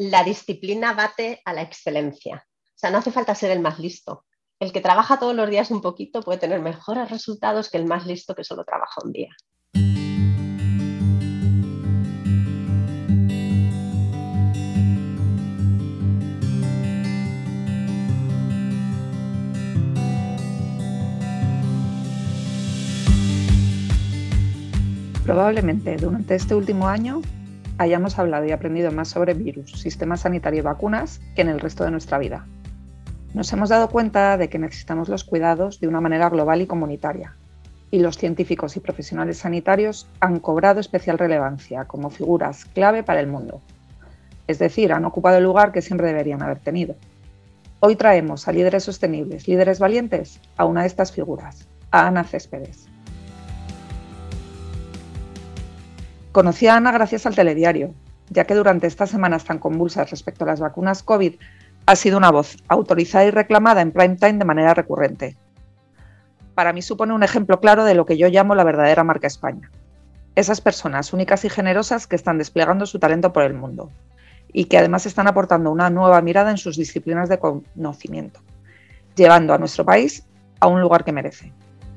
la disciplina bate a la excelencia. O sea, no hace falta ser el más listo. El que trabaja todos los días un poquito puede tener mejores resultados que el más listo que solo trabaja un día. Probablemente durante este último año hayamos hablado y aprendido más sobre virus, sistema sanitario y vacunas que en el resto de nuestra vida. Nos hemos dado cuenta de que necesitamos los cuidados de una manera global y comunitaria, y los científicos y profesionales sanitarios han cobrado especial relevancia como figuras clave para el mundo. Es decir, han ocupado el lugar que siempre deberían haber tenido. Hoy traemos a líderes sostenibles, líderes valientes, a una de estas figuras, a Ana Céspedes. Conocí a Ana gracias al telediario, ya que durante estas semanas tan convulsas respecto a las vacunas COVID ha sido una voz autorizada y reclamada en prime time de manera recurrente. Para mí supone un ejemplo claro de lo que yo llamo la verdadera marca España. Esas personas únicas y generosas que están desplegando su talento por el mundo y que además están aportando una nueva mirada en sus disciplinas de conocimiento, llevando a nuestro país a un lugar que merece.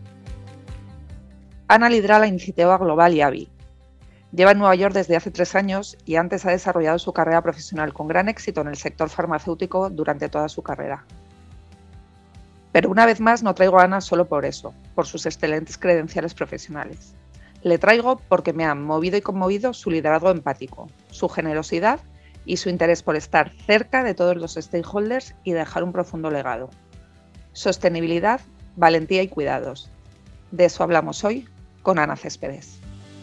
Ana lidera la iniciativa global IAVI. Lleva en Nueva York desde hace 3 años y antes ha desarrollado su carrera profesional con gran éxito en el sector farmacéutico durante toda su carrera. Pero una vez más no traigo a Ana solo por eso, por sus excelentes credenciales profesionales. Le traigo porque me han movido y conmovido su liderazgo empático, su generosidad y su interés por estar cerca de todos los stakeholders y dejar un profundo legado. Sostenibilidad, valentía y cuidados. De eso hablamos hoy con Ana Céspedes.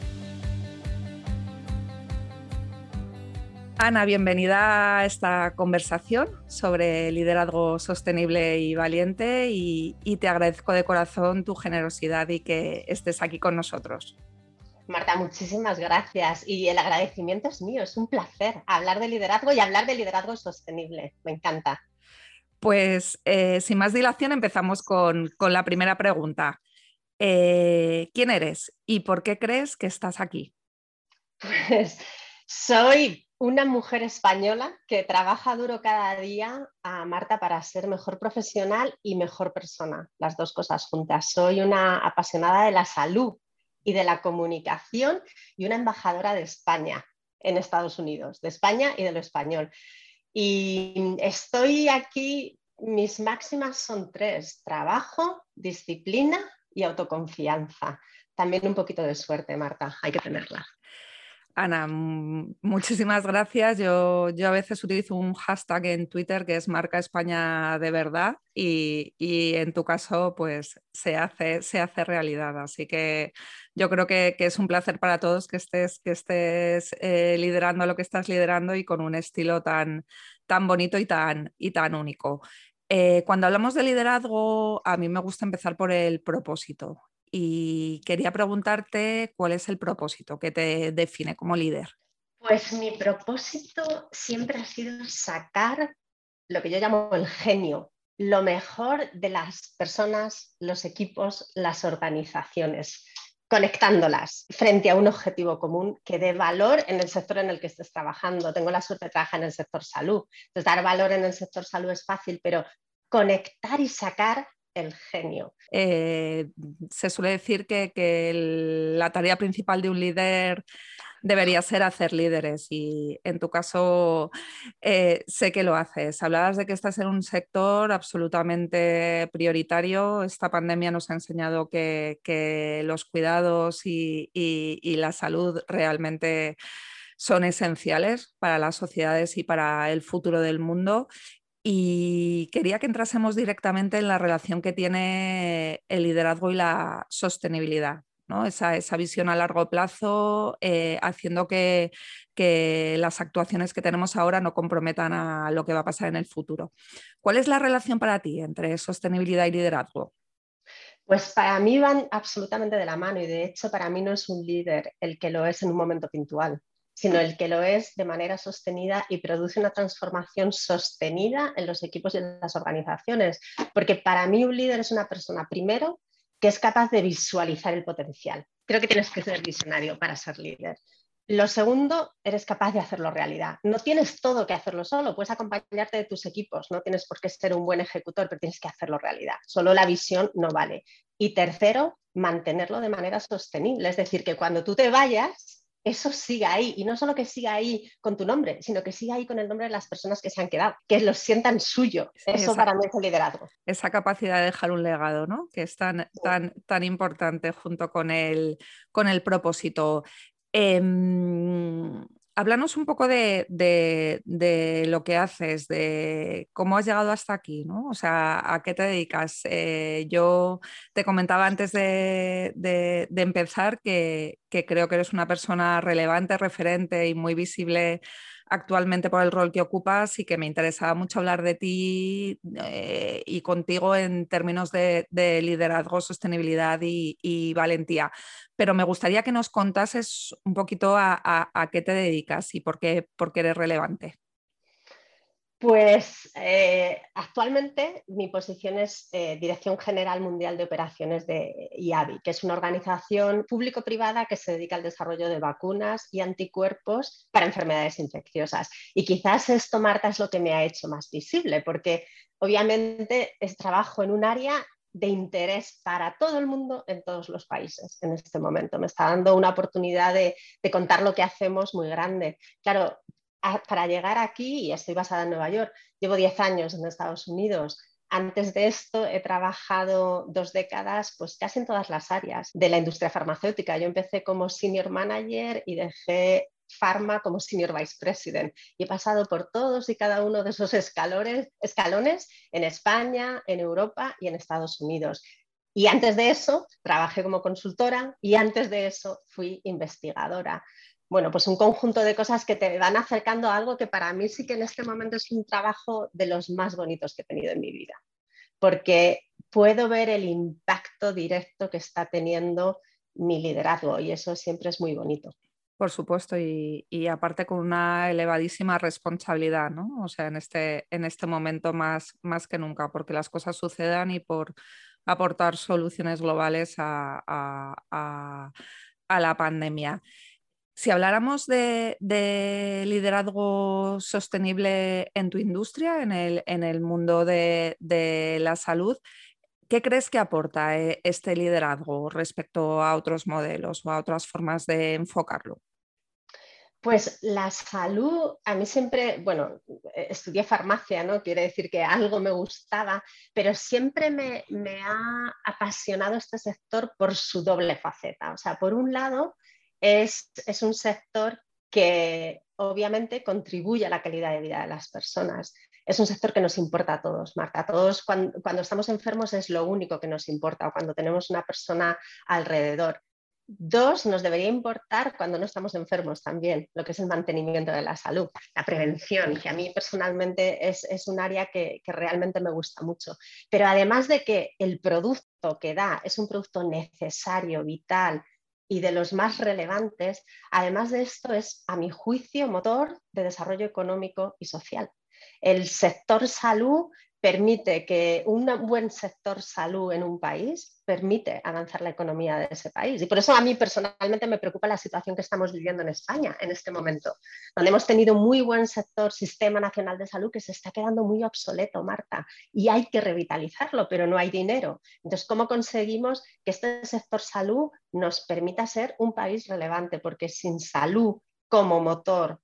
Ana, bienvenida a esta conversación sobre liderazgo sostenible y valiente y te agradezco de corazón tu generosidad y que estés aquí con nosotros. Marta, muchísimas gracias y el agradecimiento es mío, es un placer hablar de liderazgo y hablar de liderazgo sostenible, me encanta. Pues sin más dilación empezamos con la primera pregunta. ¿Quién eres y por qué crees que estás aquí? Pues soy una mujer española que trabaja duro cada día, Marta, para ser mejor profesional y mejor persona, las dos cosas juntas. Soy una apasionada de la salud y de la comunicación y una embajadora de España en Estados Unidos, de España y de lo español. Y estoy aquí, mis máximas son 3, trabajo, disciplina y autoconfianza. También un poquito de suerte, Marta, hay que tenerla. Ana, muchísimas gracias. Yo a veces utilizo un hashtag en Twitter que es Marca España de verdad y en tu caso pues se hace realidad. Así que yo creo que es un placer para todos que estés liderando lo que estás liderando y con un estilo tan bonito y tan único. Cuando hablamos de liderazgo, a mí me gusta empezar por el propósito. Y quería preguntarte cuál es el propósito que te define como líder. Pues mi propósito siempre ha sido sacar lo que yo llamo el genio, lo mejor de las personas, los equipos, las organizaciones, conectándolas frente a un objetivo común que dé valor en el sector en el que estés trabajando. Tengo la suerte de trabajar en el sector salud. Entonces, dar valor en el sector salud es fácil, pero conectar y sacar el genio. Se suele decir que la tarea principal de un líder debería ser hacer líderes y en tu caso sé que lo haces. Hablabas de que estás en un sector absolutamente prioritario. Esta pandemia nos ha enseñado que los cuidados y la salud realmente son esenciales para las sociedades y para el futuro del mundo. Y quería que entrásemos directamente en la relación que tiene el liderazgo y la sostenibilidad, ¿no? Esa visión a largo plazo, haciendo que las actuaciones que tenemos ahora no comprometan a lo que va a pasar en el futuro. ¿Cuál es la relación para ti entre sostenibilidad y liderazgo? Pues para mí van absolutamente de la mano y de hecho para mí no es un líder el que lo es en un momento puntual, sino el que lo es de manera sostenida y produce una transformación sostenida en los equipos y en las organizaciones. Porque para mí un líder es una persona, primero, que es capaz de visualizar el potencial. Creo que tienes que ser visionario para ser líder. Lo segundo, eres capaz de hacerlo realidad. No tienes todo que hacerlo solo, puedes acompañarte de tus equipos, no tienes por qué ser un buen ejecutor, pero tienes que hacerlo realidad. Solo la visión no vale. Y tercero, mantenerlo de manera sostenible. Es decir, que cuando tú te vayas, eso siga ahí. Y no solo que siga ahí con tu nombre, sino que siga ahí con el nombre de las personas que se han quedado, que lo sientan suyo. Eso para mí es el liderazgo. Esa capacidad de dejar un legado, ¿no? Que es tan importante junto con el propósito. Háblanos un poco de lo que haces, de cómo has llegado hasta aquí, ¿no? O sea, ¿a qué te dedicas? Yo te comentaba antes de empezar que creo que eres una persona relevante, referente y muy visible actualmente por el rol que ocupas y que me interesaba mucho hablar de ti y contigo en términos de liderazgo, sostenibilidad y valentía. Pero me gustaría que nos contases un poquito a qué te dedicas y por qué eres relevante. Pues actualmente mi posición es Dirección General Mundial de Operaciones de IAVI, que es una organización público-privada que se dedica al desarrollo de vacunas y anticuerpos para enfermedades infecciosas. Y quizás esto, Marta, es lo que me ha hecho más visible, porque obviamente trabajo en un área de interés para todo el mundo en todos los países en este momento. Me está dando una oportunidad de contar lo que hacemos muy grande. Claro, para llegar aquí, y estoy basada en Nueva York, llevo 10 años en Estados Unidos. Antes de esto he trabajado 2 décadas pues casi en todas las áreas de la industria farmacéutica. Yo empecé como senior manager y dejé Pharma como senior vice president y he pasado por todos y cada uno de esos escalones en España, en Europa y en Estados Unidos. Y antes de eso trabajé como consultora y antes de eso fui investigadora. Bueno, pues un conjunto de cosas que te van acercando a algo que para mí sí que en este momento es un trabajo de los más bonitos que he tenido en mi vida, porque puedo ver el impacto directo que está teniendo mi liderazgo y eso siempre es muy bonito. Por supuesto, y aparte con una elevadísima responsabilidad, ¿no? O sea, en este momento más que nunca, porque las cosas sucedan y por aportar soluciones globales a la pandemia. Si habláramos de liderazgo sostenible en tu industria, en el mundo de la salud, ¿qué crees que aporta este liderazgo respecto a otros modelos o a otras formas de enfocarlo? Pues la salud, a mí siempre, bueno, estudié farmacia, ¿no? Quiere decir que algo me gustaba, pero siempre me ha apasionado este sector por su doble faceta. O sea, por un lado, es un sector que obviamente contribuye a la calidad de vida de las personas. Es un sector que nos importa a todos, Marta. A todos cuando estamos enfermos es lo único que nos importa o cuando tenemos una persona alrededor. 2, nos debería importar cuando no estamos enfermos también, lo que es el mantenimiento de la salud, la prevención, que a mí personalmente es un área que realmente me gusta mucho. Pero además de que el producto que da es un producto necesario, vital y de los más relevantes, además de esto es, a mi juicio, motor de desarrollo económico y social. El sector salud permite que un buen sector salud en un país permite avanzar la economía de ese país. Y por eso a mí personalmente me preocupa la situación que estamos viviendo en España en este momento, donde hemos tenido un muy buen sector, Sistema Nacional de Salud, que se está quedando muy obsoleto, Marta, y hay que revitalizarlo, pero no hay dinero. Entonces, ¿cómo conseguimos que este sector salud nos permita ser un país relevante? Porque sin salud como motor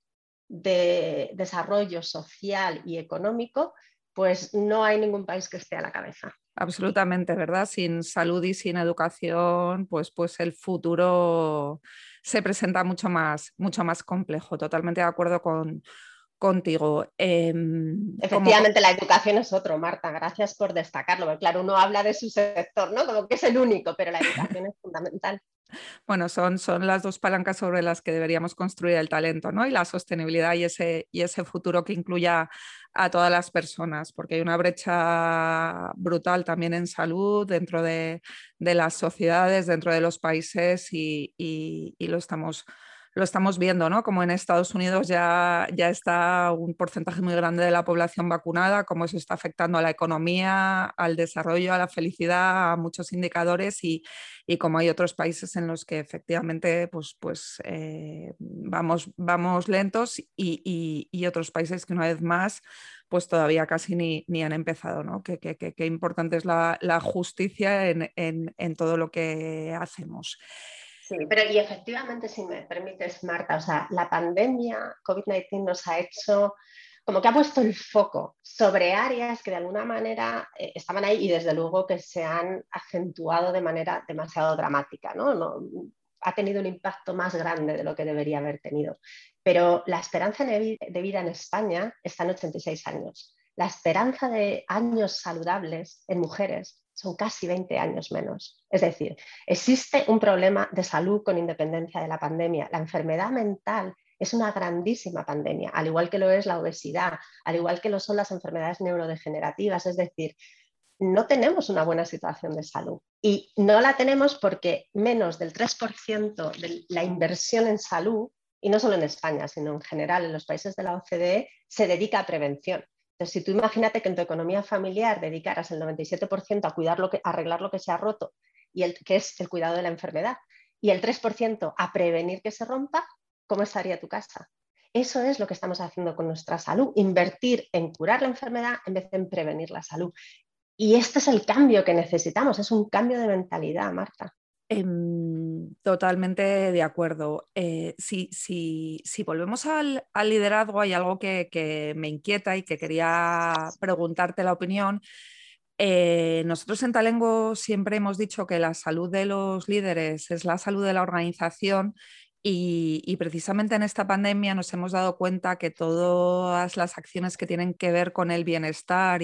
de desarrollo social y económico, pues no hay ningún país que esté a la cabeza. Absolutamente, ¿verdad? Sin salud y sin educación, pues el futuro se presenta mucho más complejo. Totalmente de acuerdo contigo. Efectivamente, la educación es otro, Marta. Gracias por destacarlo. Porque, claro, uno habla de su sector, ¿no? Como que es el único, pero la educación es fundamental. Bueno, son las dos palancas sobre las que deberíamos construir el talento, ¿no? Y la sostenibilidad y ese futuro que incluya a todas las personas, porque hay una brecha brutal también en salud dentro de las sociedades, dentro de los países y lo lo estamos viendo, ¿no? Como en Estados Unidos ya está un porcentaje muy grande de la población vacunada, cómo eso está afectando a la economía, al desarrollo, a la felicidad, a muchos indicadores y como hay otros países en los que efectivamente vamos lentos y otros países que una vez más pues todavía casi ni han empezado, ¿no? Qué importante es la justicia en todo lo que hacemos. Sí, pero y efectivamente, si me permites, Marta, o sea, la pandemia COVID-19 nos ha hecho, como que ha puesto el foco sobre áreas que de alguna manera estaban ahí y desde luego que se han acentuado de manera demasiado dramática, ¿no? Ha tenido un impacto más grande de lo que debería haber tenido. Pero la esperanza de vida en España está en 86 años. La esperanza de años saludables en mujeres son casi 20 años menos. Es decir, existe un problema de salud con independencia de la pandemia. La enfermedad mental es una grandísima pandemia, al igual que lo es la obesidad, al igual que lo son las enfermedades neurodegenerativas. Es decir, no tenemos una buena situación de salud. Y no la tenemos porque menos del 3% de la inversión en salud, y no solo en España, sino en general en los países de la OCDE, se dedica a prevención. Entonces, si tú imagínate que en tu economía familiar dedicaras el 97% a arreglar lo que se ha roto, que es el cuidado de la enfermedad, y el 3% a prevenir que se rompa, ¿cómo estaría tu casa? Eso es lo que estamos haciendo con nuestra salud, invertir en curar la enfermedad en vez de en prevenir la salud. Y este es el cambio que necesitamos, es un cambio de mentalidad, Marta. Totalmente de acuerdo. Si volvemos al liderazgo, hay algo que me inquieta y que quería preguntarte la opinión. Nosotros en Talengo siempre hemos dicho que la salud de los líderes es la salud de la organización y precisamente en esta pandemia nos hemos dado cuenta que todas las acciones que tienen que ver con el bienestar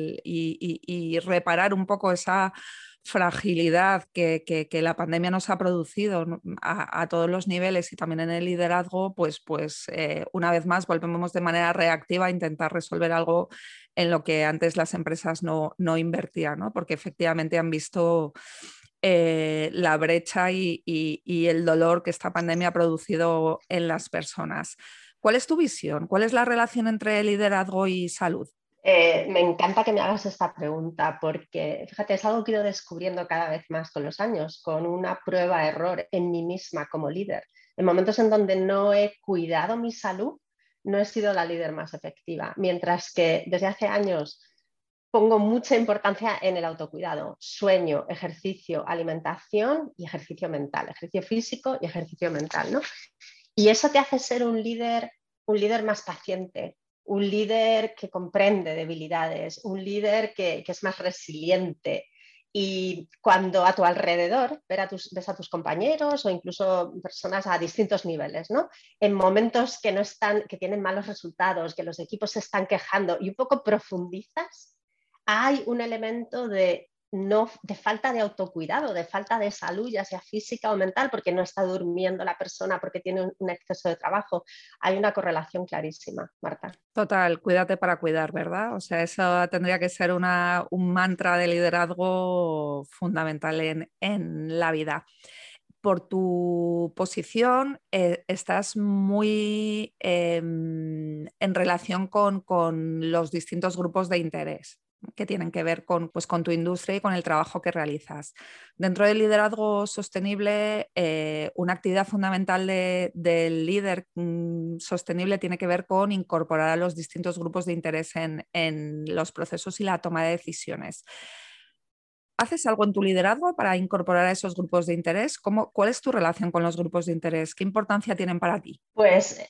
y reparar un poco esa fragilidad que la pandemia nos ha producido a todos los niveles y también en el liderazgo, pues una vez más volvemos de manera reactiva a intentar resolver algo en lo que antes las empresas no invertían, ¿no? Porque efectivamente han visto la brecha y el dolor que esta pandemia ha producido en las personas. ¿Cuál es tu visión? ¿Cuál es la relación entre liderazgo y salud? Me encanta que me hagas esta pregunta porque, fíjate, es algo que he ido descubriendo cada vez más con los años, con una prueba-error en mí misma como líder. En momentos en donde no he cuidado mi salud, no he sido la líder más efectiva, mientras que desde hace años pongo mucha importancia en el autocuidado, sueño, ejercicio, alimentación y ejercicio mental, ejercicio físico y ejercicio mental, ¿no? Y eso te hace ser un líder más paciente, un líder que comprende debilidades, un líder que es más resiliente. Y cuando a tu alrededor ves a tus compañeros o incluso personas a distintos niveles, ¿no? En momentos que tienen malos resultados, que los equipos se están quejando y un poco profundizas, hay un elemento de falta de autocuidado, de falta de salud, ya sea física o mental, porque no está durmiendo la persona, porque tiene un exceso de trabajo. Hay una correlación clarísima, Marta. Total, cuídate para cuidar, ¿verdad? O sea, eso tendría que ser un mantra de liderazgo fundamental en la vida. Por tu posición, estás muy en relación con los distintos grupos de interés que tienen que ver con tu industria y con el trabajo que realizas. Dentro del liderazgo sostenible, una actividad fundamental del líder sostenible tiene que ver con incorporar a los distintos grupos de interés en los procesos y la toma de decisiones. ¿Haces algo en tu liderazgo para incorporar a esos grupos de interés? ¿Cuál es tu relación con los grupos de interés? ¿Qué importancia tienen para ti? Pues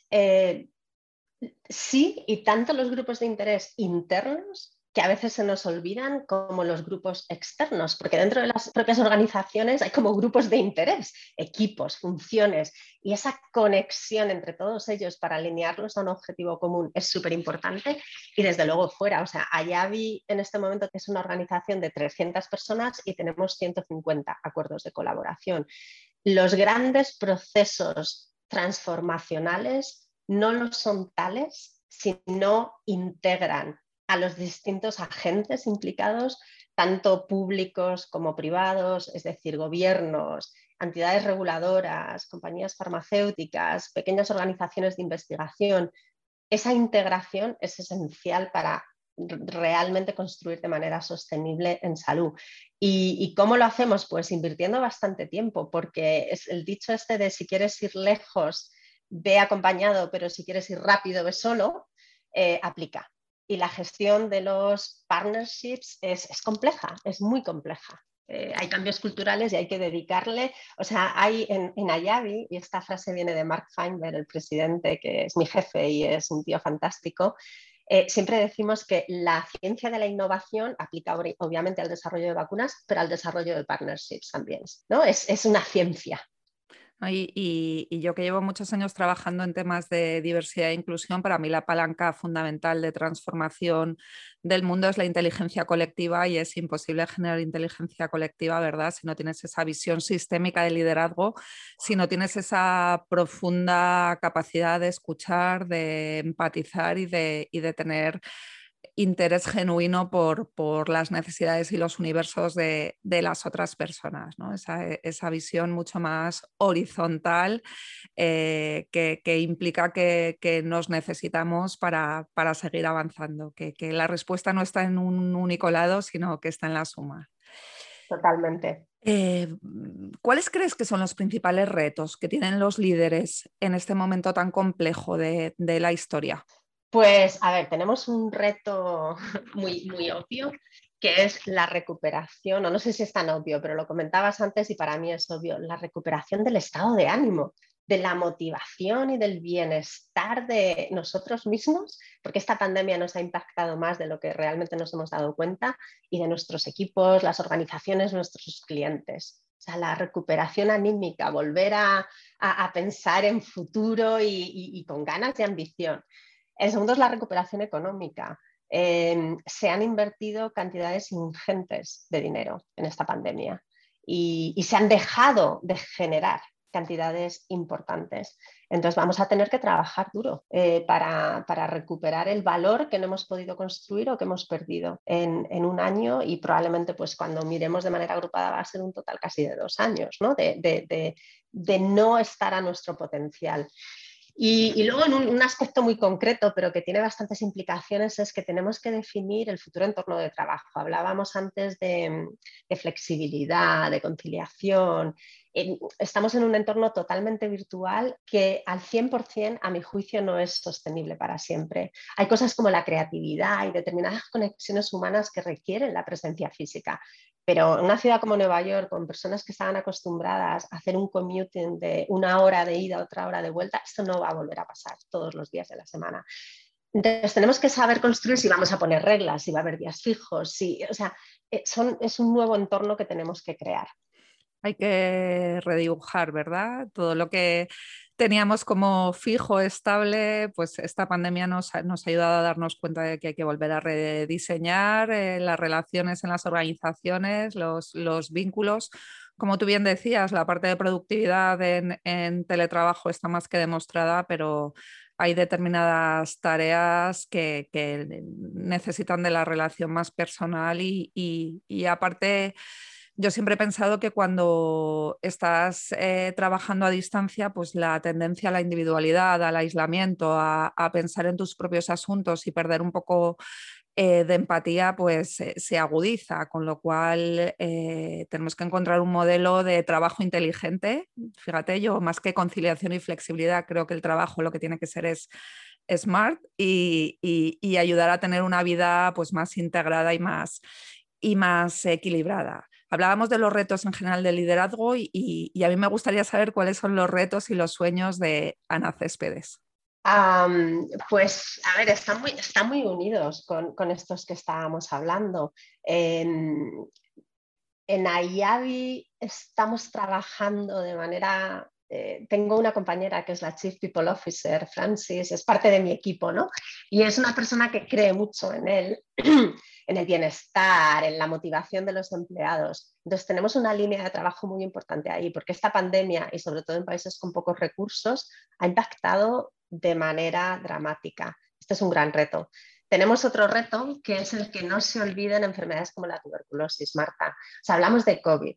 sí, y tanto los grupos de interés internos que a veces se nos olvidan como los grupos externos, porque dentro de las propias organizaciones hay como grupos de interés, equipos, funciones, y esa conexión entre todos ellos para alinearlos a un objetivo común es súper importante y desde luego fuera, o sea, Ayavi en este momento es una organización de 300 personas y tenemos 150 acuerdos de colaboración. Los grandes procesos transformacionales no lo son tales si no integran a los distintos agentes implicados, tanto públicos como privados, es decir, gobiernos, entidades reguladoras, compañías farmacéuticas, pequeñas organizaciones de investigación. Esa integración es esencial para realmente construir de manera sostenible en salud. ¿Y cómo lo hacemos? Pues invirtiendo bastante tiempo, porque es el dicho este de si quieres ir lejos, ve acompañado, pero si quieres ir rápido, ve solo, aplica. Y la gestión de los partnerships es compleja, es muy compleja. Hay cambios culturales y hay que dedicarle, o sea, hay en Ayavi, y esta frase viene de Mark Feinberg, el presidente, que es mi jefe y es un tío fantástico, siempre decimos que la ciencia de la innovación aplica obviamente al desarrollo de vacunas, pero al desarrollo de partnerships también, ¿no? Es una ciencia. Y yo que llevo muchos años trabajando en temas de diversidad e inclusión, para mí la palanca fundamental de transformación del mundo es la inteligencia colectiva y es imposible generar inteligencia colectiva, ¿verdad? Si no tienes esa visión sistémica de liderazgo, si no tienes esa profunda capacidad de escuchar, de empatizar y de tener interés genuino por las necesidades y los universos de las otras personas, ¿no? Esa visión mucho más horizontal que implica que nos necesitamos para seguir avanzando, que la respuesta no está en un único lado, sino que está en la suma. Totalmente. ¿Cuáles crees que son los principales retos que tienen los líderes en este momento tan complejo de la historia? Pues, a ver, tenemos un reto muy obvio, que es la recuperación, o no sé si es tan obvio, pero lo comentabas antes y para mí es obvio, la recuperación del estado de ánimo, de la motivación y del bienestar de nosotros mismos, porque esta pandemia nos ha impactado más de lo que realmente nos hemos dado cuenta, y de nuestros equipos, las organizaciones, nuestros clientes. O sea, la recuperación anímica, volver a pensar en futuro y con ganas de ambición. El segundo es la recuperación económica. Se han invertido cantidades ingentes de dinero en esta pandemia y se han dejado de generar cantidades importantes. Entonces vamos a tener que trabajar duro para recuperar el valor que no hemos podido construir o que hemos perdido en un año, y probablemente pues cuando miremos de manera agrupada va a ser un total casi de 2 años, ¿no? de no estar a nuestro potencial. Y luego en un aspecto muy concreto, pero que tiene bastantes implicaciones, es que tenemos que definir el futuro entorno de trabajo. Hablábamos antes de flexibilidad, de conciliación. Estamos en un entorno totalmente virtual que al 100%, a mi juicio, no es sostenible para siempre. Hay cosas como la creatividad y determinadas conexiones humanas que requieren la presencia física. Pero en una ciudad como Nueva York, con personas que estaban acostumbradas a hacer un commuting de 1 hora de ida, 1 hora de vuelta, esto no va a volver a pasar todos los días de la semana. Entonces tenemos que saber construir si vamos a poner reglas, si va a haber días fijos, o sea, es un nuevo entorno que tenemos que crear. Hay que redibujar, ¿verdad? Todo lo que teníamos como fijo, estable, pues esta pandemia nos ha ayudado a darnos cuenta de que hay que volver a rediseñar las relaciones en las organizaciones, los vínculos. Como tú bien decías, la parte de productividad en teletrabajo está más que demostrada, pero hay determinadas tareas que necesitan de la relación más personal y aparte... Yo siempre he pensado que cuando estás trabajando a distancia, pues la tendencia a la individualidad, al aislamiento, a pensar en tus propios asuntos y perder un poco de empatía, pues se agudiza, con lo cual tenemos que encontrar un modelo de trabajo inteligente. Fíjate, yo más que conciliación y flexibilidad, creo que el trabajo lo que tiene que ser es smart y ayudar a tener una vida pues, más integrada y más equilibrada. Hablábamos de los retos en general del liderazgo y a mí me gustaría saber cuáles son los retos y los sueños de Ana Céspedes. Pues a ver, están muy unidos con estos que estábamos hablando. En Ayavi estamos trabajando de manera... tengo una compañera que es la Chief People Officer, Francis, es parte de mi equipo, ¿no? Y es una persona que cree mucho en él, en el bienestar, en la motivación de los empleados. Entonces tenemos una línea de trabajo muy importante ahí, porque esta pandemia, y sobre todo en países con pocos recursos, ha impactado de manera dramática. Este es un gran reto. Tenemos otro reto, que es el que no se olviden enfermedades como la tuberculosis, Marta. O sea, hablamos de COVID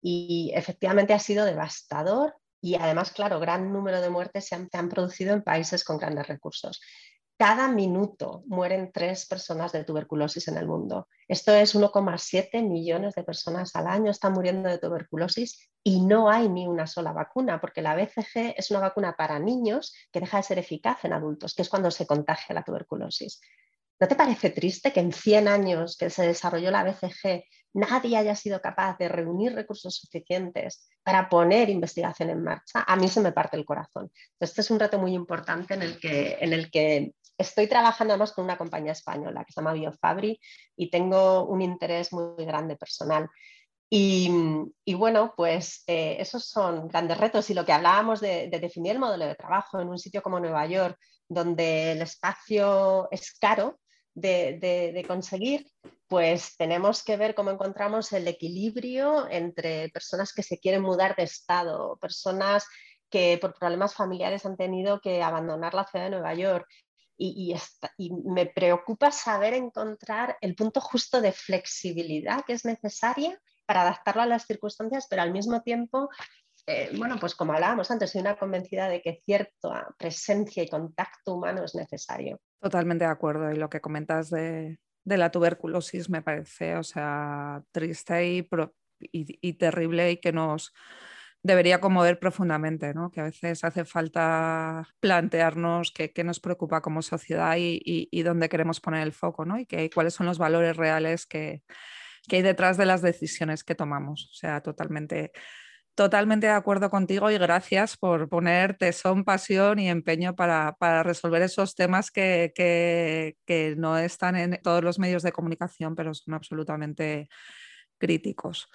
y efectivamente ha sido devastador y además, claro, gran número de muertes se han producido en países con grandes recursos. Cada minuto mueren 3 personas de tuberculosis en el mundo. Esto es 1,7 millones de personas al año están muriendo de tuberculosis y no hay ni una sola vacuna, porque la BCG es una vacuna para niños que deja de ser eficaz en adultos, que es cuando se contagia la tuberculosis. ¿No te parece triste que en 100 años que se desarrolló la BCG nadie haya sido capaz de reunir recursos suficientes para poner investigación en marcha? A mí se me parte el corazón. Este es un reto muy importante en el que estoy trabajando además con una compañía española que se llama BioFabri y tengo un interés muy grande personal. Y bueno, pues esos son grandes retos. Y lo que hablábamos de definir el modelo de trabajo en un sitio como Nueva York, donde el espacio es caro de conseguir, pues tenemos que ver cómo encontramos el equilibrio entre personas que se quieren mudar de estado, personas que por problemas familiares han tenido que abandonar la ciudad de Nueva York. Y me preocupa saber encontrar el punto justo de flexibilidad que es necesaria para adaptarlo a las circunstancias, pero al mismo tiempo, bueno, pues como hablábamos antes, soy una convencida de que cierta presencia y contacto humano es necesario. Totalmente de acuerdo. Y lo que comentas de la tuberculosis me parece, o sea, triste y terrible y que nos debería conmover profundamente, ¿no? Que a veces hace falta plantearnos qué nos preocupa como sociedad y dónde queremos poner el foco, ¿no? Y cuáles son los valores reales que hay detrás de las decisiones que tomamos. O sea, totalmente de acuerdo contigo y gracias por poner tesón, pasión y empeño para resolver esos temas que no están en todos los medios de comunicación, pero son absolutamente críticos.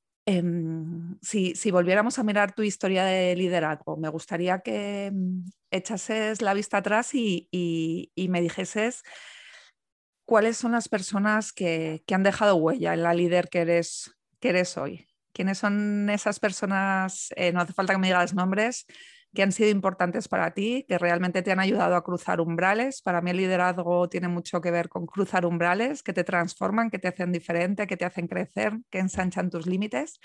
Si volviéramos a mirar tu historia de liderazgo, me gustaría que echases la vista atrás y me dijeses cuáles son las personas que han dejado huella en la líder que eres hoy. ¿Quiénes son esas personas, no hace falta que me digas nombres, que han sido importantes para ti, que realmente te han ayudado a cruzar umbrales? Para mí el liderazgo tiene mucho que ver con cruzar umbrales, que te transforman, que te hacen diferente, que te hacen crecer, que ensanchan tus límites.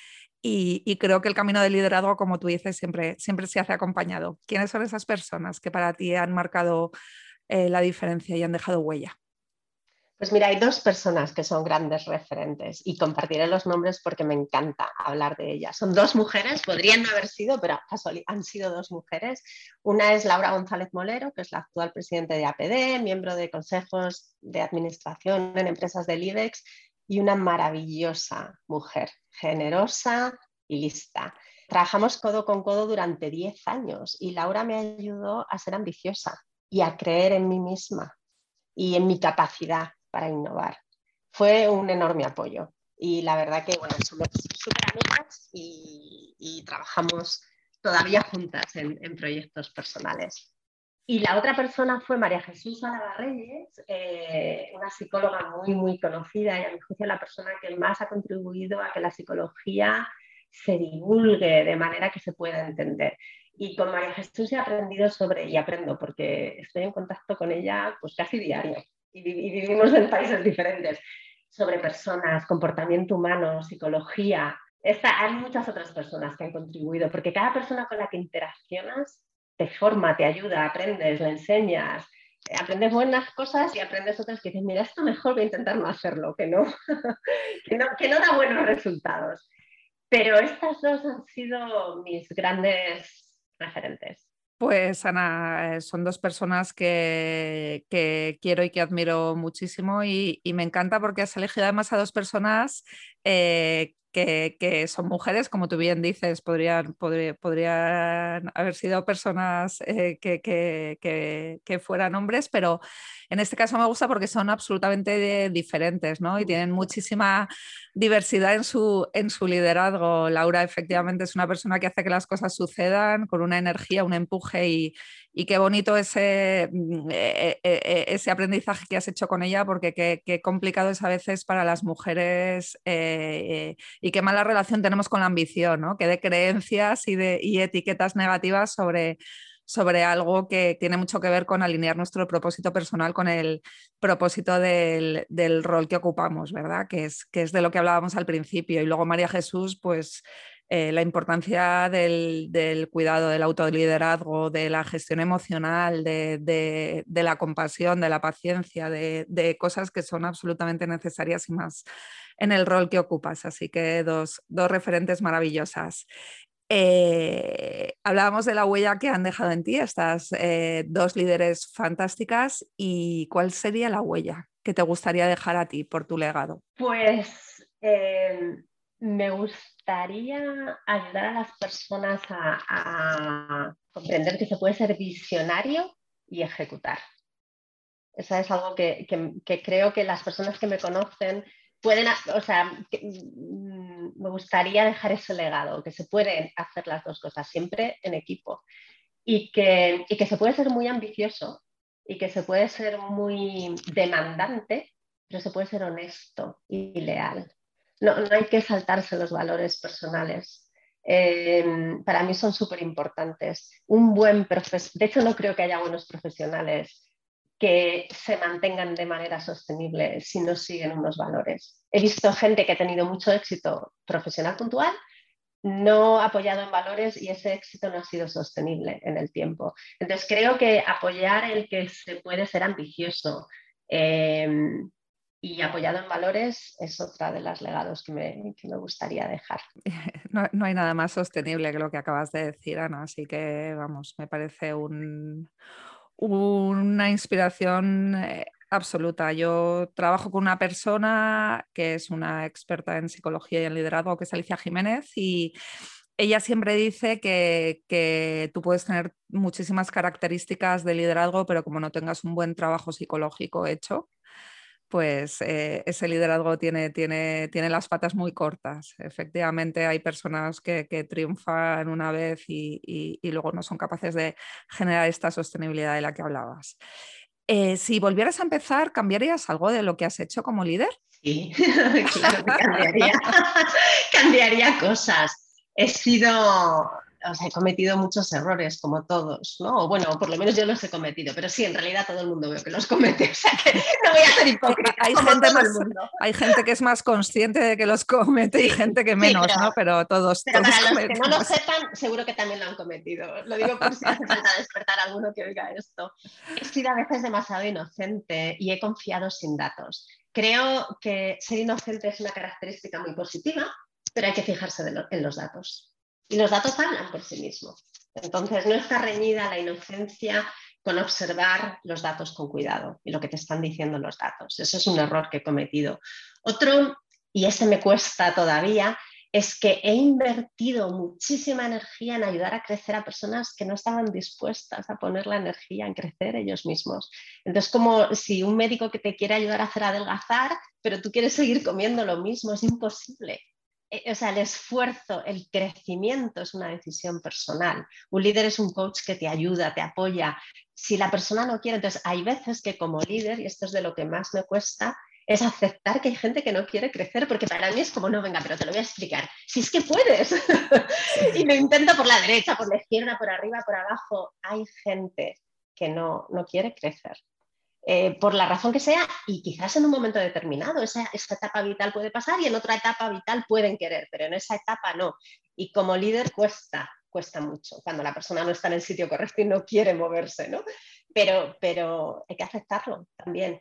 Y creo que el camino del liderazgo, como tú dices, siempre se hace acompañado. ¿Quiénes son esas personas que para ti han marcado la diferencia y han dejado huella? Pues mira, hay 2 personas que son grandes referentes y compartiré los nombres porque me encanta hablar de ellas. Son 2 mujeres, podrían no haber sido, pero han sido 2 mujeres. Una es Laura González Molero, que es la actual presidenta de APD, miembro de consejos de administración en empresas del IBEX y una maravillosa mujer, generosa y lista. Trabajamos codo con codo durante 10 años y Laura me ayudó a ser ambiciosa y a creer en mí misma y en mi capacidad para innovar. Fue un enorme apoyo y la verdad que bueno, somos súper amigas y trabajamos todavía juntas en proyectos personales. Y la otra persona fue María Jesús Álava Reyes, una psicóloga muy conocida y a mi juicio la persona que más ha contribuido a que la psicología se divulgue de manera que se pueda entender. Y con María Jesús he aprendido y aprendo porque estoy en contacto con ella pues casi diario y vivimos en países diferentes, sobre personas, comportamiento humano, psicología. Hay muchas otras personas que han contribuido, porque cada persona con la que interaccionas te forma, te ayuda, aprendes, le enseñas, aprendes buenas cosas y aprendes otras que dices, mira, esto mejor voy a intentar no hacerlo, que no, que no da buenos resultados. Pero estas 2 han sido mis grandes referentes. Pues Ana, son 2 personas que quiero y que admiro muchísimo y me encanta porque has elegido además a 2 personas que son mujeres, como tú bien dices, podrían haber sido personas que fueran hombres, pero en este caso me gusta porque son absolutamente diferentes, ¿no? Y tienen muchísima diversidad en su liderazgo. Laura efectivamente es una persona que hace que las cosas sucedan con una energía, un empuje y qué bonito ese aprendizaje que has hecho con ella porque qué complicado es a veces para las mujeres y qué mala relación tenemos con la ambición, ¿no? Que de creencias y etiquetas negativas sobre algo que tiene mucho que ver con alinear nuestro propósito personal con el propósito del rol que ocupamos, ¿verdad? Que es de lo que hablábamos al principio. Y luego María Jesús, pues la importancia del cuidado, del autoliderazgo, de la gestión emocional, de la compasión, de la paciencia, de cosas que son absolutamente necesarias y más en el rol que ocupas. Así que dos referentes maravillosas. Hablábamos de la huella que han dejado en ti estas dos líderes fantásticas, y ¿cuál sería la huella que te gustaría dejar a ti por tu legado? Pues me gustaría ayudar a las personas a comprender que se puede ser visionario y ejecutar. Eso es algo que creo que las personas que me conocen pueden, o sea, me gustaría dejar ese legado, que se pueden hacer las dos cosas, siempre en equipo, y que se puede ser muy ambicioso y que se puede ser muy demandante, pero se puede ser honesto y leal. No hay que saltarse los valores personales. Para mí son súper importantes. Un buen de hecho, no creo que haya buenos profesionales que se mantengan de manera sostenible si no siguen unos valores. He visto gente que ha tenido mucho éxito profesional puntual, no apoyado en valores, y ese éxito no ha sido sostenible en el tiempo. Entonces creo que apoyar el que se puede ser ambicioso y apoyado en valores es otra de los legados que me gustaría dejar. No hay nada más sostenible que lo que acabas de decir, Ana, así que vamos, me parece una inspiración absoluta. Yo trabajo con una persona que es una experta en psicología y en liderazgo, que es Alicia Jiménez, y ella siempre dice que tú puedes tener muchísimas características de liderazgo, pero como no tengas un buen trabajo psicológico hecho, pues ese liderazgo tiene las patas muy cortas. Efectivamente, hay personas que triunfan una vez y luego no son capaces de generar esta sostenibilidad de la que hablabas. Si volvieras a empezar, ¿cambiarías algo de lo que has hecho como líder? Sí, claro que cambiaría. Cambiaría cosas. He cometido muchos errores, como todos, ¿no? O bueno, por lo menos yo los he cometido, pero sí, en realidad todo el mundo veo que los comete, o sea que no voy a ser hipócrita, hay gente que es más consciente de que los comete y gente que sí, menos, ¿no? Pero todos para los que no lo cometemos. sepan, seguro que también lo han cometido. Lo digo por si hace falta despertar a alguno que oiga esto. He sido a veces demasiado inocente y he confiado sin datos. Creo que ser inocente es una característica muy positiva, pero hay que fijarse en los datos. Y los datos hablan por sí mismos. Entonces, no está reñida la inocencia con observar los datos con cuidado y lo que te están diciendo los datos. Eso es un error que he cometido. Otro, y este me cuesta todavía, es que he invertido muchísima energía en ayudar a crecer a personas que no estaban dispuestas a poner la energía en crecer ellos mismos. Entonces, como si un médico que te quiere ayudar a hacer adelgazar, pero tú quieres seguir comiendo lo mismo, es imposible. O sea, el esfuerzo, el crecimiento es una decisión personal. Un líder es un coach que te ayuda, te apoya. Si la persona no quiere, entonces hay veces que como líder, y esto es de lo que más me cuesta, es aceptar que hay gente que no quiere crecer, porque para mí es como, no, venga, pero te lo voy a explicar. Si es que puedes. Y lo intento por la derecha, por la izquierda, por arriba, por abajo. Hay gente que no quiere crecer. Por la razón que sea, y quizás en un momento determinado, esa etapa vital puede pasar y en otra etapa vital pueden querer, pero en esa etapa no. Y como líder cuesta mucho cuando la persona no está en el sitio correcto y no quiere moverse, ¿no? Pero hay que aceptarlo también.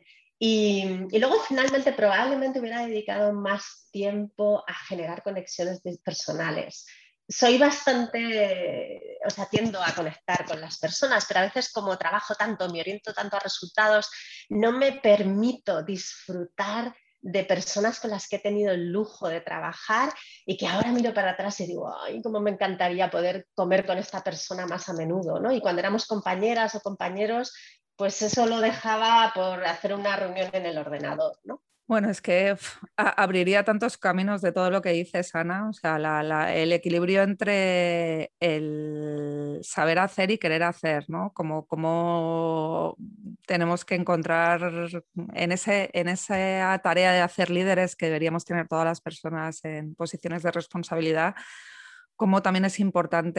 Y luego finalmente probablemente hubiera dedicado más tiempo a generar conexiones personales. Soy bastante, o sea, tiendo a conectar con las personas, pero a veces como trabajo tanto, me oriento tanto a resultados, no me permito disfrutar de personas con las que he tenido el lujo de trabajar y que ahora miro para atrás y digo, ay, cómo me encantaría poder comer con esta persona más a menudo, ¿no? Y cuando éramos compañeras o compañeros, pues eso lo dejaba por hacer una reunión en el ordenador, ¿no? Bueno, es que abriría tantos caminos de todo lo que dices, Ana. O sea, el equilibrio entre el saber hacer y querer hacer, ¿no? Como tenemos que encontrar en esa tarea de hacer líderes que deberíamos tener todas las personas en posiciones de responsabilidad, cómo también es importante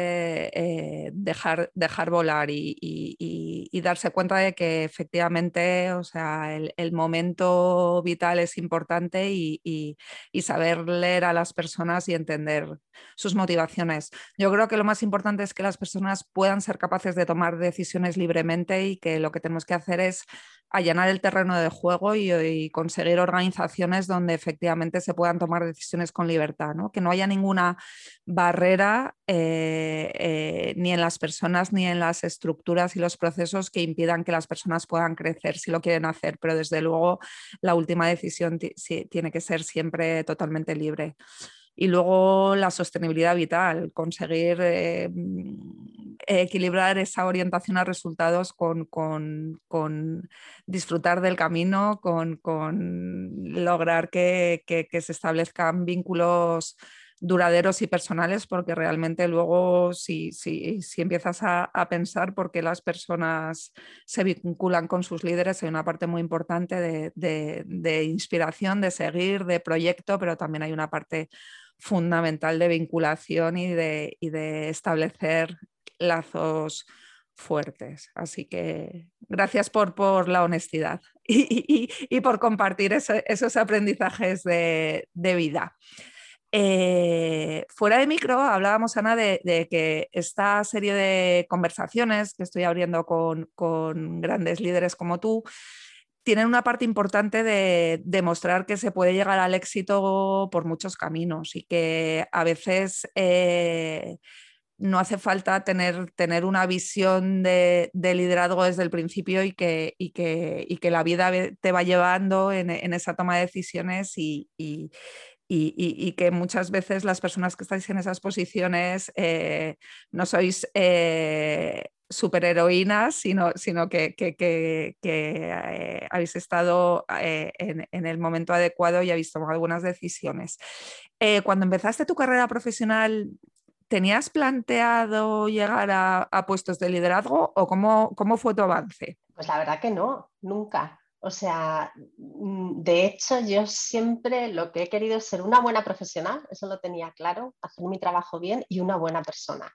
dejar volar y darse cuenta de que efectivamente, o sea, el momento vital es importante y saber leer a las personas y entender sus motivaciones. Yo creo que lo más importante es que las personas puedan ser capaces de tomar decisiones libremente y que lo que tenemos que hacer es allanar el terreno de juego y conseguir organizaciones donde efectivamente se puedan tomar decisiones con libertad, ¿no? Que no haya ninguna barrera ni en las personas ni en las estructuras y los procesos que impidan que las personas puedan crecer si lo quieren hacer, pero desde luego la última decisión tiene que ser siempre totalmente libre. Y luego la sostenibilidad vital, conseguir equilibrar esa orientación a resultados con disfrutar del camino, con lograr que se establezcan vínculos duraderos y personales, porque realmente luego si empiezas a pensar por qué las personas se vinculan con sus líderes, hay una parte muy importante de inspiración, de seguir, de proyecto, pero también hay una parte fundamental de vinculación y de establecer lazos fuertes. Así que gracias por la honestidad y por compartir esos aprendizajes de vida. Fuera de micro hablábamos, Ana, de que esta serie de conversaciones que estoy abriendo con grandes líderes como tú tienen una parte importante de demostrar que se puede llegar al éxito por muchos caminos y que a veces no hace falta tener una visión de liderazgo desde el principio y que la vida te va llevando en esa toma de decisiones y que muchas veces las personas que estáis en esas posiciones no sois superheroínas, sino que habéis estado en el momento adecuado y habéis tomado algunas decisiones. Cuando empezaste tu carrera profesional, ¿tenías planteado llegar a puestos de liderazgo o cómo fue tu avance? Pues la verdad que no, nunca. O sea, de hecho, yo siempre lo que he querido es ser una buena profesional, eso lo tenía claro, hacer mi trabajo bien y una buena persona.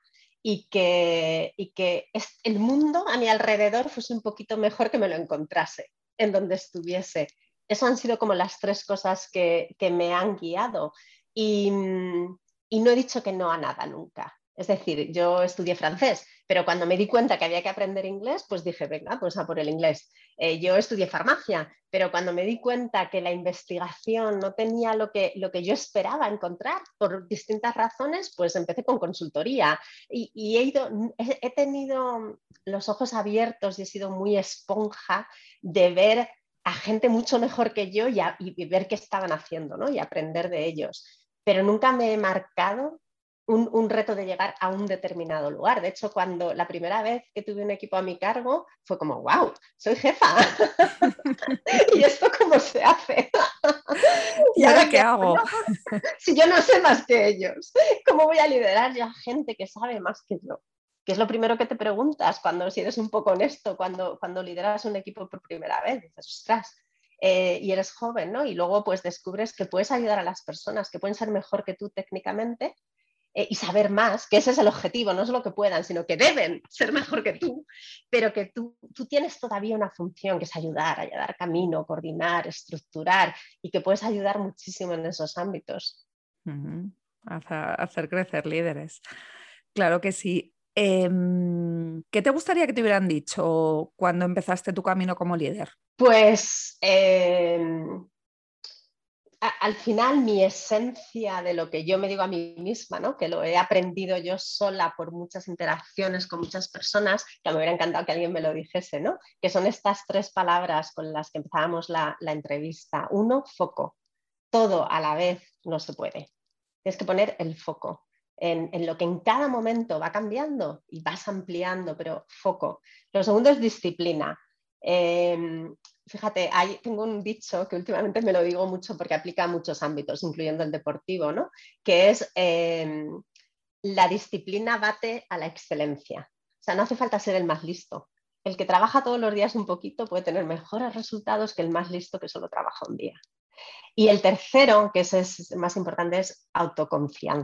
Y que el mundo a mi alrededor fuese un poquito mejor que me lo encontrase en donde estuviese. Eso han sido como las tres cosas que me han guiado. Y no he dicho que no a nada nunca. Es decir, yo estudié francés, pero cuando me di cuenta que había que aprender inglés, pues dije, venga, pues a por el inglés. Yo estudié farmacia, pero cuando me di cuenta que la investigación no tenía lo que yo esperaba encontrar por distintas razones, pues empecé con consultoría y he tenido los ojos abiertos y he sido muy esponja de ver a gente mucho mejor que yo y ver qué estaban haciendo, ¿no? Y aprender de ellos. Pero nunca me he marcado un reto de llegar a un determinado lugar. De hecho, cuando la primera vez que tuve un equipo a mi cargo, fue como, wow, soy jefa. ¿Y esto cómo se hace? ¿Y ahora qué hago? Si yo no sé más que ellos, ¿cómo voy a liderar yo a gente que sabe más que yo? Que es lo primero que te preguntas si eres un poco honesto, cuando lideras un equipo por primera vez. Dices, ostras, y eres joven, ¿no? Y luego pues descubres que puedes ayudar a las personas que pueden ser mejor que tú técnicamente y saber más, que ese es el objetivo, no es lo que puedan, sino que deben ser mejor que tú, pero que tú tienes todavía una función que es ayudar camino, coordinar, estructurar y que puedes ayudar muchísimo en esos ámbitos. Hacer crecer líderes. Claro que sí. ¿Qué te gustaría que te hubieran dicho cuando empezaste tu camino como líder? Pues al final mi esencia de lo que yo me digo a mí misma, ¿no? Que lo he aprendido yo sola por muchas interacciones con muchas personas, que me hubiera encantado que alguien me lo dijese, ¿no? Que son estas tres palabras con las que empezábamos la entrevista. Uno, foco. Todo a la vez no se puede. Tienes que poner el foco en lo que en cada momento va cambiando y vas ampliando, pero foco. Lo segundo es disciplina. Fíjate, tengo un dicho que últimamente me lo digo mucho porque aplica a muchos ámbitos, incluyendo el deportivo, ¿no? Que es la disciplina bate a la excelencia. O sea, no hace falta ser el más listo. El que trabaja todos los días un poquito puede tener mejores resultados que el más listo que solo trabaja un día. Y el tercero, que ese es más importante, es autoconfianza.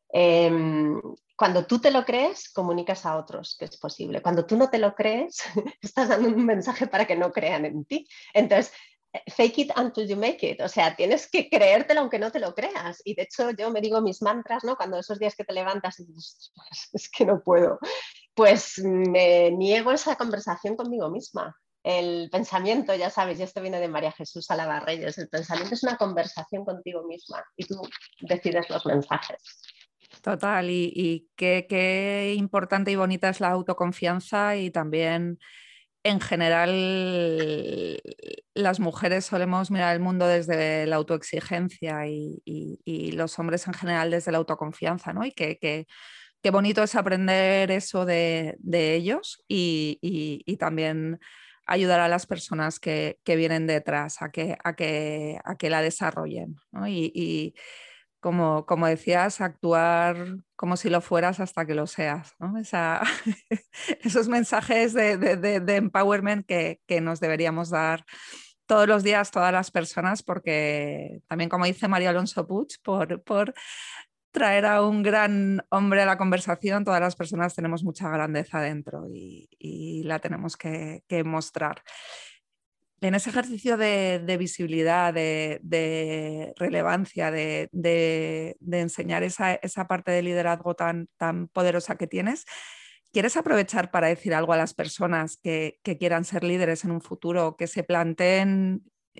Cuando tú te lo crees, comunicas a otros que es posible. Cuando tú no te lo crees, estás dando un mensaje para que no crean en ti. Entonces, fake it until you make it. O sea, tienes que creértelo aunque no te lo creas. Y de hecho, yo me digo mis mantras, ¿no? Cuando esos días que te levantas y dices, es que no puedo, pues me niego esa conversación conmigo misma. El pensamiento, ya sabes, y esto viene de María Jesús Alabarreyes, el pensamiento es una conversación contigo misma y tú decides los mensajes. Total, y qué importante y bonita es la autoconfianza y también en general las mujeres solemos mirar el mundo desde la autoexigencia y los hombres en general desde la autoconfianza, ¿no? Y qué bonito es aprender eso de ellos y también ayudar a las personas que vienen detrás a que la desarrollen, ¿no? Como decías, actuar como si lo fueras hasta que lo seas, ¿no? Esos mensajes de empowerment que nos deberíamos dar todos los días, todas las personas, porque también, como dice María Alonso Puig, por traer a un gran hombre a la conversación, todas las personas tenemos mucha grandeza dentro y la tenemos que mostrar. En ese ejercicio de visibilidad, de relevancia, de enseñar esa parte de liderazgo tan poderosa que tienes, ¿quieres aprovechar para decir algo a las personas que quieran ser líderes en un futuro, que se planteen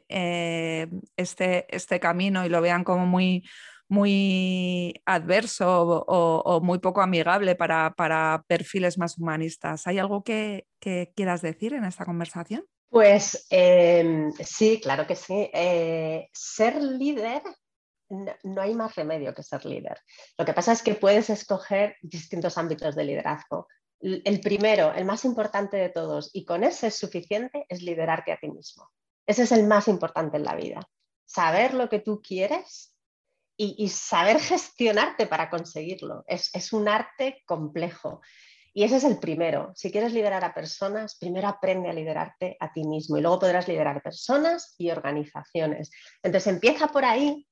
este camino y lo vean como muy adverso o muy poco amigable para perfiles más humanistas? ¿Hay algo que quieras decir en esta conversación? Pues sí, claro que sí. Ser líder, no hay más remedio que ser líder. Lo que pasa es que puedes escoger distintos ámbitos de liderazgo. El primero, el más importante de todos, y con ese es suficiente, es liderarte a ti mismo. Ese es el más importante en la vida. Saber lo que tú quieres y saber gestionarte para conseguirlo. Es un arte complejo. Y ese es el primero. Si quieres liderar a personas, primero aprende a liderarte a ti mismo y luego podrás liderar personas y organizaciones. Entonces empieza por ahí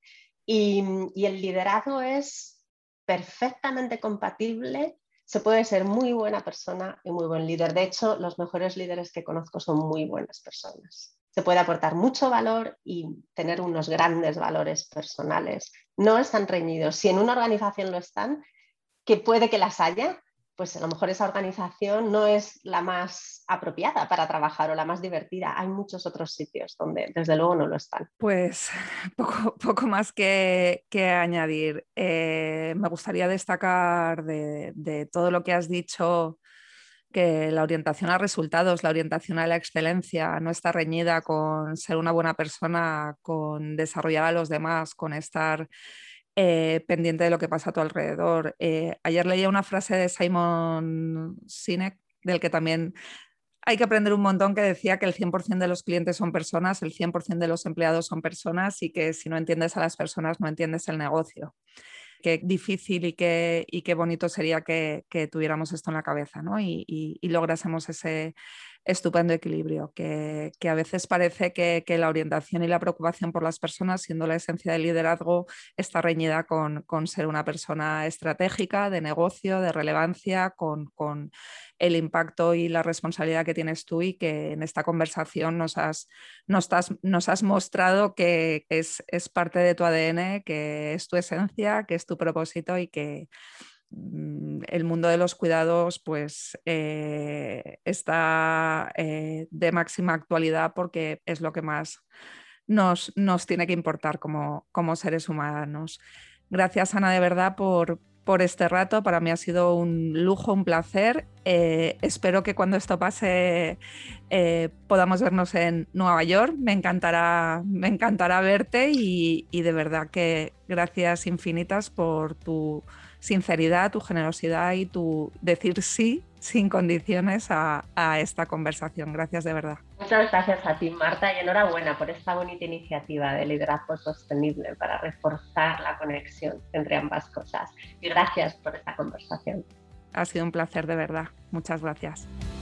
y el liderazgo es perfectamente compatible. Se puede ser muy buena persona y muy buen líder. De hecho, los mejores líderes que conozco son muy buenas personas. Se puede aportar mucho valor y tener unos grandes valores personales. No están reñidos. Si en una organización lo están, que puede que las haya, pues a lo mejor esa organización no es la más apropiada para trabajar o la más divertida. Hay muchos otros sitios donde desde luego no lo están. Pues poco más que añadir. Me gustaría destacar de todo lo que has dicho que la orientación a resultados, la orientación a la excelencia no está reñida con ser una buena persona, con desarrollar a los demás, con estar pendiente de lo que pasa a tu alrededor. Ayer leía una frase de Simon Sinek, del que también hay que aprender un montón, que decía que el 100% de los clientes son personas, el 100% de los empleados son personas y que si no entiendes a las personas no entiendes el negocio. Qué difícil y qué bonito sería que tuviéramos esto en la cabeza, ¿no? Y lográsemos ese estupendo equilibrio, que a veces parece que la orientación y la preocupación por las personas, siendo la esencia del liderazgo, está reñida con ser una persona estratégica, de negocio, de relevancia, con el impacto y la responsabilidad que tienes tú, y que en esta conversación nos has mostrado que es parte de tu ADN, que es tu esencia, que es tu propósito y que el mundo de los cuidados pues está de máxima actualidad, porque es lo que más nos tiene que importar como seres humanos. Gracias, Ana, de verdad, por este rato. Para mí ha sido un lujo, un placer. Espero que cuando esto pase podamos vernos en Nueva York. Me encantará verte y de verdad que gracias infinitas por tu sinceridad, tu generosidad y tu decir sí sin condiciones a esta conversación. Gracias de verdad. Muchas gracias a ti, Marta, y enhorabuena por esta bonita iniciativa de liderazgo sostenible para reforzar la conexión entre ambas cosas. Y gracias por esta conversación. Ha sido un placer, de verdad. Muchas gracias.